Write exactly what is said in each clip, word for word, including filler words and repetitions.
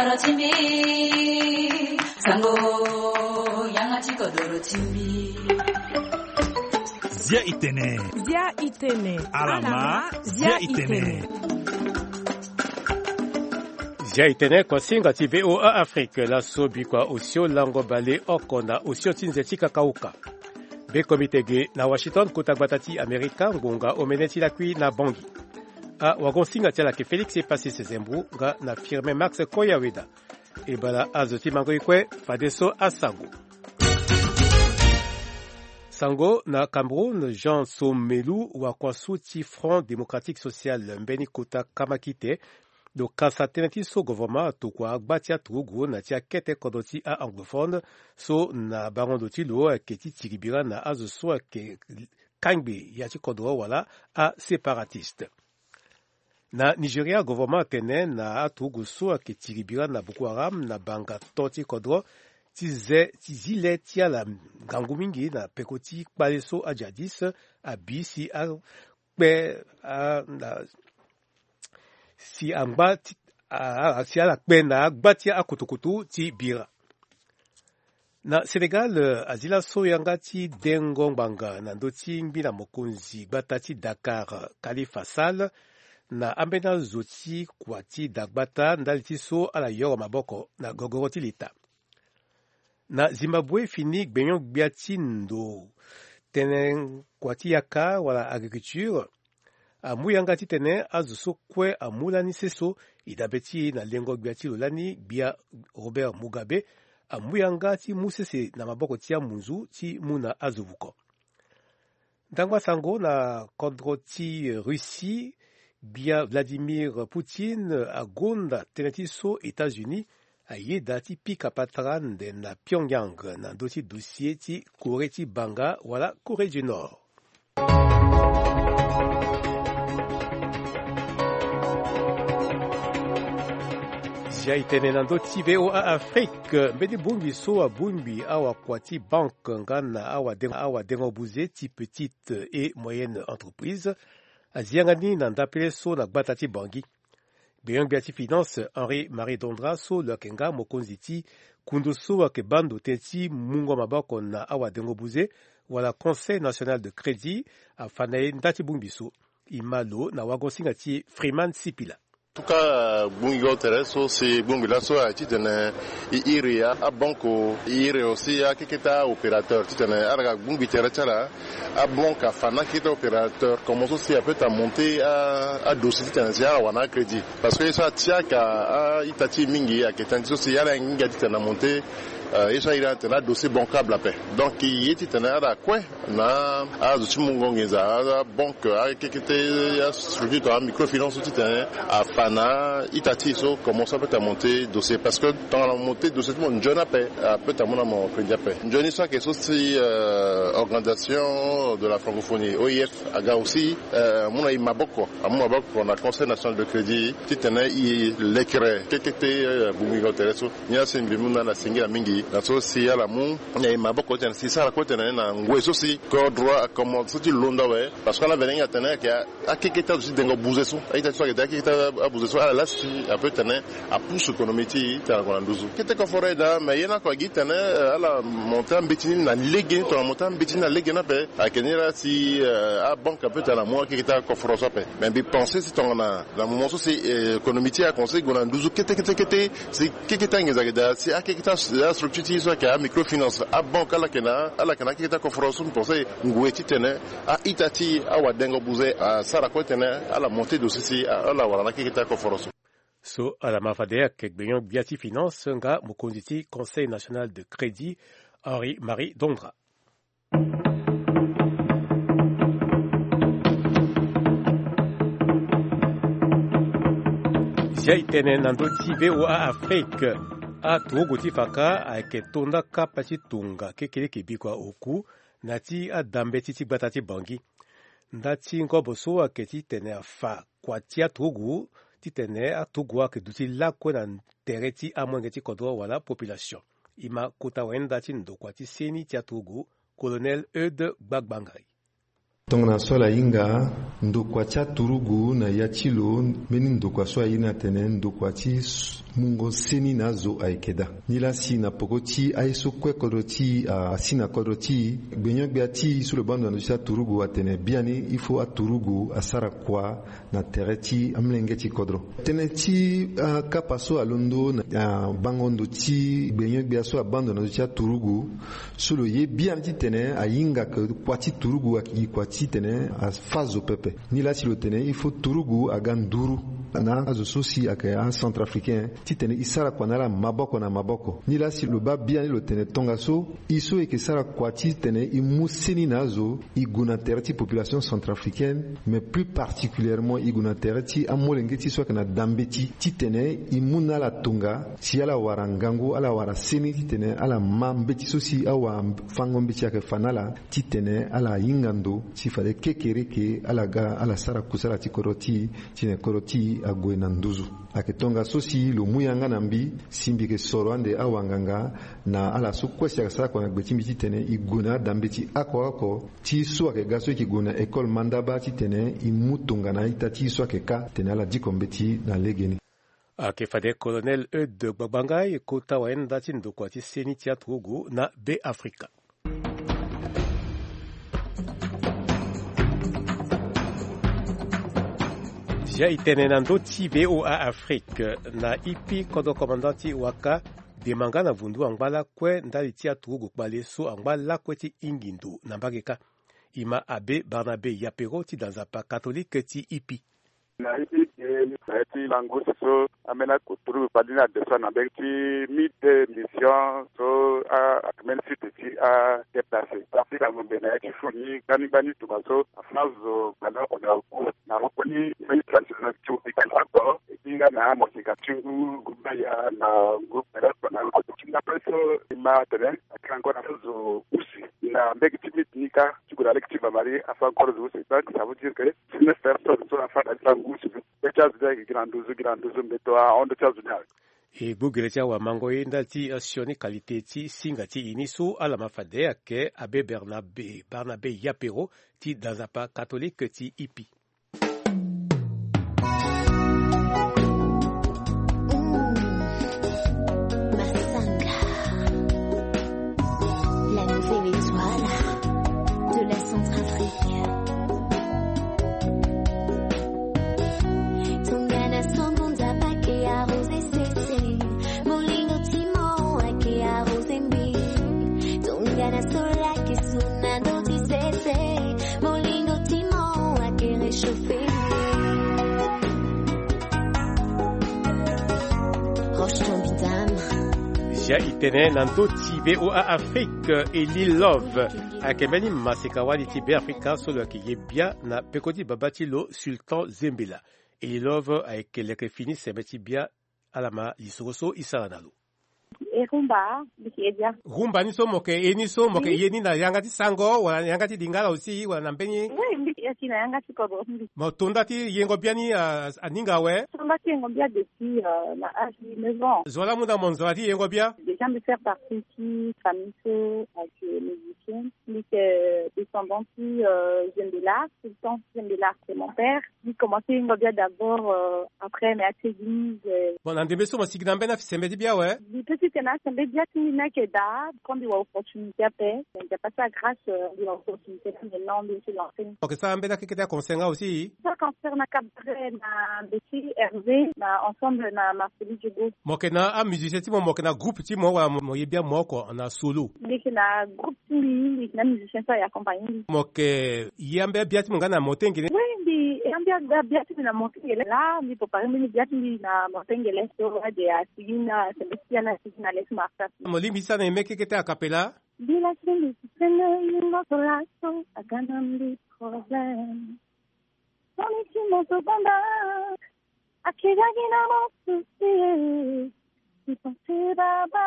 바로 침비 상고 양아치 거도로 침비 Zia Itene. Zia Itene. Alama. Zia Itene. Zia Itene kwa singa ti V O A Afrique la sobi kwa osio lango bale okona osio tinzeti kakauka. Be komite ge na Washington kutagbatati Amerika ngonga omeneti la kui na Bangi. A wagonsinga tia la ke Felix e passé ses embou nga na firme Max Koyaweda. E bala azoti mango ikwe fadeso asango. Sango na Cameroun, Jean Somelu wa kwa suti Front Démocratique Social mbeni kota kamakite do kasa teneti so gouvernement to kwa agbatia trugu na tia kete kodoti a anglophone so na barondo tilo keti tiribira na azo so ke kangbe ya ti kodro wala a séparatiste. Na Nigeria gouvernement tene na trugu so ke tiribira na Boko Haram na banga toti kodro Tize tizile tia la gangu mingi na pekoti kpaleso a jadis a bi si a kpe a na si amba a si a la kpe na gbatia a kutukutu ti bira. Na Senegal azila so yanga ti dengo banga na ndoti mbi na mokonzi gbata ti Dakar Khalifa Sall na ambena zoti kwa ti dagbata ndali ti so ala yoro maboko na gogoro ti lita. Na Zimbabwe fini gbenyon gbiati ndo tenen kwati yaka wala agriculture amuyanga ti tenen azuso kwe amulani seso idabeti na lengo gbiati lolani bia Robert Mugabe amuyanga ti musese na maboko tia munzu ti muna azuvuko. Ndangwa sango na kodro ti Russie bia Vladimir Poutine agonda teneti so États-Unis ayeda ti pika patran de na Pyongyang na doti dossier ti Corée ti Banga wala Corée du Nord. Zia Itene na doti V O A Afrique mbede bumbi so a bumbi awa kwati banque ngana awa dengo awa dengo buze ti petite et moyenne entreprise aziangani na ndapele so na gbata ti Bangi. Beyon biati finance Henri Marie Dondra so lakenga mokonziti kundo so ke bando teti mungo mabako na awa dengo buze wala Conseil national de crédit afanaye ndati bumbiso imalo na wagonsinga ti Freeman Sipila. Tuka bungi gotere so si bungi la so a titene iria a banco ire aussi a keketa opérateur titene araga bungi tere tara a banque fana keta opérateur commence aussi à peut à monter à à dossier titene sia wana crédit parce que ça tia ka a itati mingi a keta so ya la ngi titene monter et ça il a un dossier bancable après donc il est titene ara quoi na a zo mungo ngeza banque a kekete a structure a microfinance titene a Fana, Itati, so commence à monter dossier parce que dans la montée dossier, mon jeune appel, peut à mon crédit appel. Johnny soit quelque chose aussi organisation de la francophonie, O I F, aga aussi, mon aïe maboko, à mon maboko, on a Conseil national de crédit, titane i l'écret, qu'était Boumi Gotereso, ni a c'est une na singi la mingi, la so si à la mou, ni aïe maboko, si ça la côte na ngoué aussi, corps droit, comme ça tu l'onda ouais, parce qu'on a venu à tenir qu'il y a à quelque aussi d'un bouzesso, à Itati soit à bouzesso, à la si à peu tenir à pousse économique, t'as un douze. Qu'était qu'on ferait là, mais il y en a quoi qui tenait à la montée en bétine, na légué, ton montant en bétine, na légué na paix, à Kenira si à banque un peu à la moi qui était à confort ça paix. Mais bien penser si ton a, la moment c'est économique à conseil, qu'on a douze, qu'était qu'était qu'était, c'est qu'était un gazagada, c'est à qu'était la structure qui soit qui a microfinance, à banque à la Kena, à la Kena qui était à confort ça, pensez, ngoueti tenait, à Itati, à Wadengo Bouzé, à Sarako tenait, à la montée de ceci, à la Warana qui était à confort ça. So à la mafadea kek beyon biati finance nga mukonditi Conseil national de crédit Henri Marie Dondra. Zia itene nandoti V O A Afrique a tuogoti faka a ketonda kapati tunga kekele kibikwa oku nati a dambe titi batati bangi. Ndati ngobo so a keti tene a fa kwa tia tuogu titene a tugwa ke duti la kwena tereti a mwengeti kodwa wala population. Ima kuta wenda ti ndo kwa ti seni tia tugu, Colonel Eudes Gbagbangari. tongana sola inga ndokwa cha turugu na yachilo meni ndokwa soa ina tene ndokwa chi mungo seni na zo aikeda nila si na pokoti aiso kwe kodoti a sina kodoti benyo biati sur le bando na cha turugu atene biani ifo a turugu asara kwa na tereti amlengeti kodro tene ti uh, kapaso alondo na uh, bangondo ti benyo biaso abando na cha turugu solo ye biani ti tene ayinga ke kwati turugu aki kwati tene a fazo pepe nila si lo tene ifo turugu aganduru na azo sosi ake a centrafricain ti tene isara kwa nala maboko na maboko nila si lo ba biani lo tene tonga so iso eke sara kwa ti tene imu seni nazo iguna tereti population centrafricaine mais plus particulièrement iguna tereti amolenge ti so na dambeti ti tene imu na la tonga si ala wara ngango ala wara seni ti tene ala mambeti so si awa fango mbeti ake fanala ti tene ala yingando si fale kekere ke ala ga ala sara kusala ti koroti ti ne koroti agwe na nduzu ake tonga so si lo muyanga na mbi simbi ke soro ande awanganga na ala so kwesi ake sara kwa na gbeti mbi ti tene iguna dambeti ako ako ti so ake gaso ki guna ekol mandaba ti tene imu tonga na ita ti so ake ka tene ala dikombeti na legeni ake fade colonel Eudes Gbagbangai kota waenda ti ndokwa ti seni ti aturugu na be Afrika. Ja itene na ndö ti V O A Afrique na ipi kodo komandanti waka demanga na vundu angbala kue ndali ti aturugu kpale so angbala kue ti ingindo na mbageka ima abe Barnabé Yapero ti danzapa catholique ti ipi na ipi ti lango so amena kuturu padina de so na be ti mid mission so a amen site ti a déplacé afrika mo be na ti foni kani bani to so afnazo bana ona ko na ko ni mai transition to be kan ko inga na mo sika tungu gubaya na group na na ko tinga preso ma tene kan ko na zo usi na be ti mit nika tukura lective mari afa ko zo se donc ça veut dire que si ne faire ça so afa da lango usi granduzu granduzu mbeto a ondo tazunal e bugerecha wa mango yenda ti asioni kalite ti singa ti inisu ala mafade ake abe Barnabé Barnabé Yapero ti danzapa catholique ti ipi ja itene na ndö ti V O A Afrique e Lil Love ayeke mbeni maseka wali ti be Afrika so lo ayeke ye bia na pekodi baba ti lo Sultan Zembela e Lil Love ayeke leke fini sembe ti bia ala ma lisoro so i sara na lo e rumba mbeki e dia rumba ni so mo yeke e ni so mo yeke ye ni na yanga ti sango wala yanga ti lingala aussi wala na mbeni oui mbeki e ti na yanga ti kodro mo tonda ti yengo bia ni uh, aninga awe tonda ti yengo bia depuis uh, na âge de neuf ans zo ala mu na mo nzala ti yengo bia déjà de faire partie ti famille so avec musicien ni que descendant ti Zembela Sultan Zembela c'est mon père ni commencé yengo bia d'abord euh, après mais à l'église euh... bon na ndembe so mo sigi na mbena fi sembe ti bia we petit tena sembe bia ti na ke da quand il y a opportunité après j'ai passé grâce de l'opportunité maintenant de se lancer ok ça mbena ke kete konsenga aussi ça concerne na cabaret na Betty Hervé na ensemble na Marceli Djogo mo ke na a musicien ti mo mo ke na groupe ti mo wala mo ye bia mo ko na solo ndeke na groupe ti mbi na musicien so ya accompagner mo ke yambe bia ti mo ngana motengele oui mbi yambe bia ti na motengele la mbi popare mbi bia ti na motengele so de asigina sembe ti na sigina les marta mo limbi sana e meke kete a capella bila sindi sene yimo solaso agana mbi problem soni ti mo to banda akira gina mo susi si ponte baba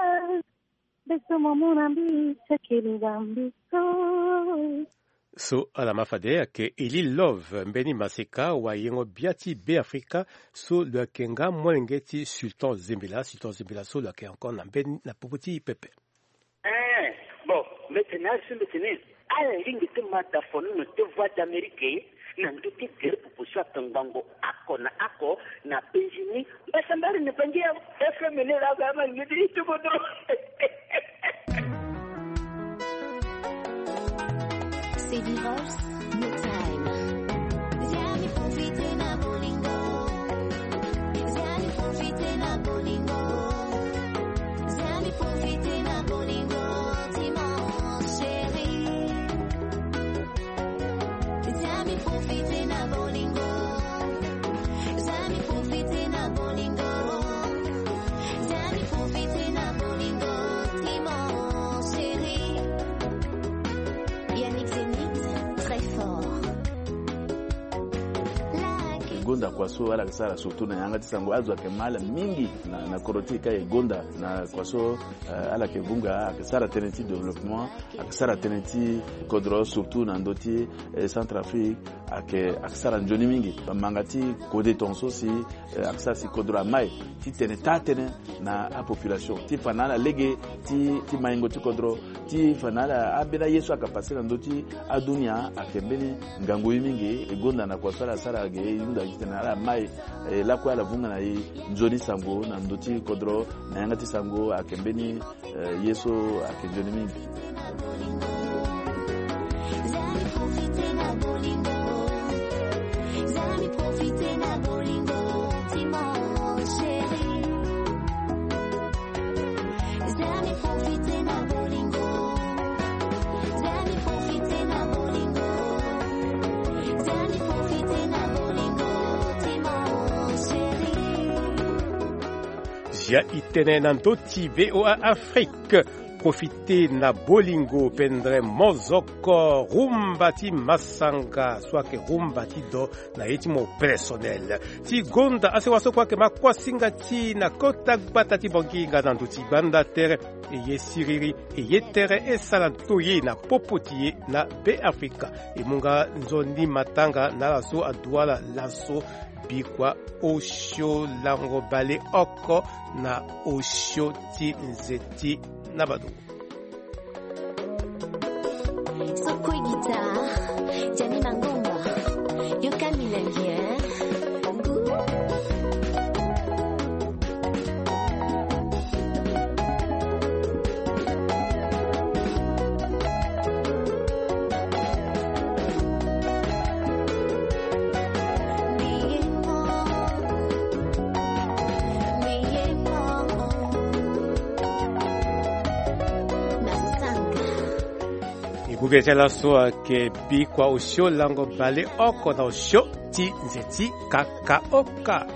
beso mo munambi sekeli gambi so so ala mafade ake eli love mbeni maseka wa yengo biati be Afrika so le kenga molenge ti Sultan Zembela Sultan Zembela so le ke encore na mbeni na popoti pepe eh bon maintenant c'est le tennis ala lingi te mata fonu no te voix d'Amérique na nduti tere pupushwa tangango ako na ako na penjini basambari ne pangia F M ne la kama ngidi tukodo. C'est divorce, no time. Zami profite na bolingo. Zami profite na bolingo. Zami profite na bolingo. Timon chéri. Zami profite na bolingo. Zami profite na bolingo. Zami profite na bolingo. Timon chéri. Yannick Zenith, très fort. Gonda kwa so ala kasara surtout na yanga tisango azwa kemala mingi na na korotika e gonda na kwa so uh, ala ke bunga akasara teneti développement akasara teneti kodro surtout na ndoti eh, Centrafrique ake akasara njoni mingi mangati kode tonso si eh, akasara si kodro mai ti teneta tene na a population ti fanala lege ti ti maingo ti kodro ti fanala abela yesu akapase na ndoti adunia akembeni ngango mingi e gonda na kwa sala sala ge yunda tena ala mai e, la kwa la vunga na yi njoni sango na ndoti kodro na yanga ti sango akembeni e, yeso akenjoni mingi. Zami profite na bolingo. Zami profite na bolingo. Timon chéri. Zami profite na bolingo. Zami profite na bolingo. Zami profite na bolingo. Jia itene na ndoti V O A Afrique. Profiter na bolingo pendre mozoko rumba ti masanga swake rumba ti do na eti mo personnel ti gonda ase waso kwake makwasinga ti na kota gbata ti bonginga na nduti banda tere eye siriri eye tere esala toye na popotiye na be Afrika emunga nzondi matanga na laso aduala laso bikwa osho lango bale oko na osho ti nzeti Nabado. Sokwe guitar, Jani Mangomba, Yoka Milangia. Kugezela so ke bikwa osho lango bale oko na osho ti nzeti kaka oka.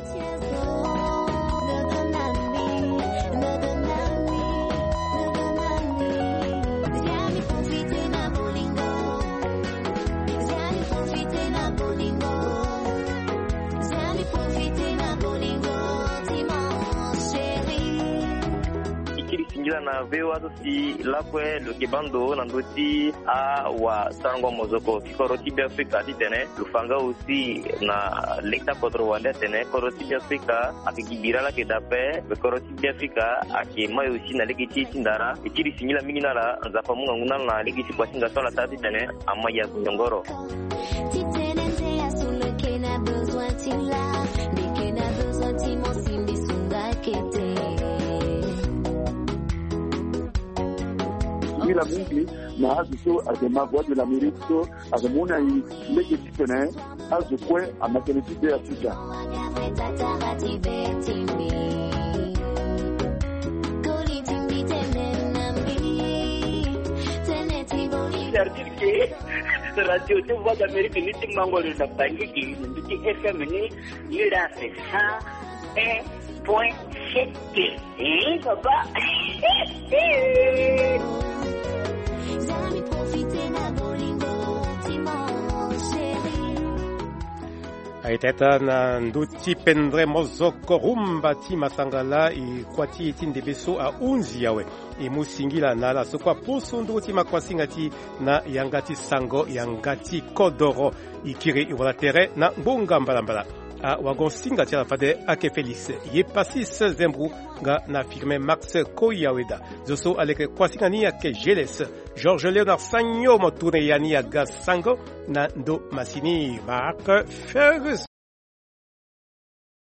Na vewa si lakwe lukibando na ndoti a wa sango mozoko koroti bi Afrika titene lufanga aussi na lekta kodro wande tene koroti bi Afrika akigibira la kedape koroti bi Afrika akima aussi na legiti tindara ikiri sinyila mingi nala nzafa munga nguna na legiti kwa singa tola tati tene amaya kunyongoro titene nzea sule kena besoin tila dikena besoin timo simbi sunga kete la mingi na azuso azema voix de l'Amérique so azemuna i lege titene azukwe amakeleti de Afrika radio de voix d'Amérique ni timangolo da bangi ni F M ni ni da ça et point sept eh baba Aiteta na nduti pendre mozoko rumba ti masangala i kwati itinde beso a unzi yawe i musingila nala sokwa poso nduti makwasinga ti na yangati sango yangati kodoro ikiri iwala tere na mbonga mbalambala a wagonsinga tia fade ake Felix ye pasis zembru nga na firme Max Koyaweda zoso aleke kwasinga ake Geles Georges Léonard Sagno motourne yani aga sango na ndo masini Marc Fergus.